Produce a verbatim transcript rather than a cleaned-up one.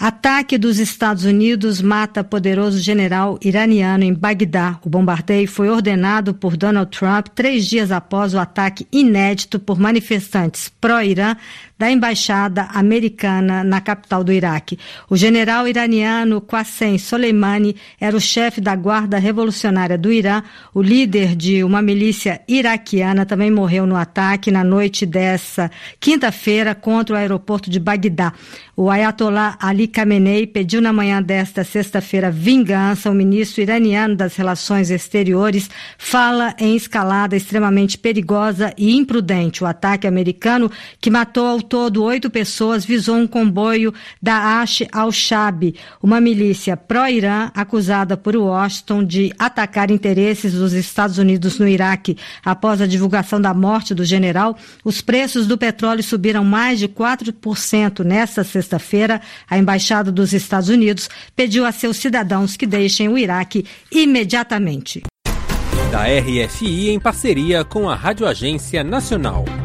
Ataque dos Estados Unidos mata poderoso general iraniano em Bagdá. O bombardeio foi ordenado por Donald Trump três dias após o ataque inédito por manifestantes pró-Irã da embaixada americana na capital do Iraque. O general iraniano Qassem Soleimani era o chefe da Guarda Revolucionária do Irã. O líder de uma milícia iraquiana também morreu no ataque na noite dessa quinta-feira contra o aeroporto de Bagdá. O Ayatollah Ali Khamenei pediu na manhã desta sexta-feira vingança. O ministro iraniano das Relações Exteriores fala em escalada extremamente perigosa e imprudente. O ataque americano, que matou ao todo oito pessoas, visou um comboio da Ash al-Shabi, uma milícia pró-Irã acusada por Washington de atacar interesses dos Estados Unidos no Iraque. Após a divulgação da morte do general, os preços do petróleo subiram mais de quatro por cento nesta sexta-feira. Sexta-feira, a Embaixada dos Estados Unidos pediu a seus cidadãos que deixem o Iraque imediatamente. Da R F I em parceria com a Rádio Agência Nacional.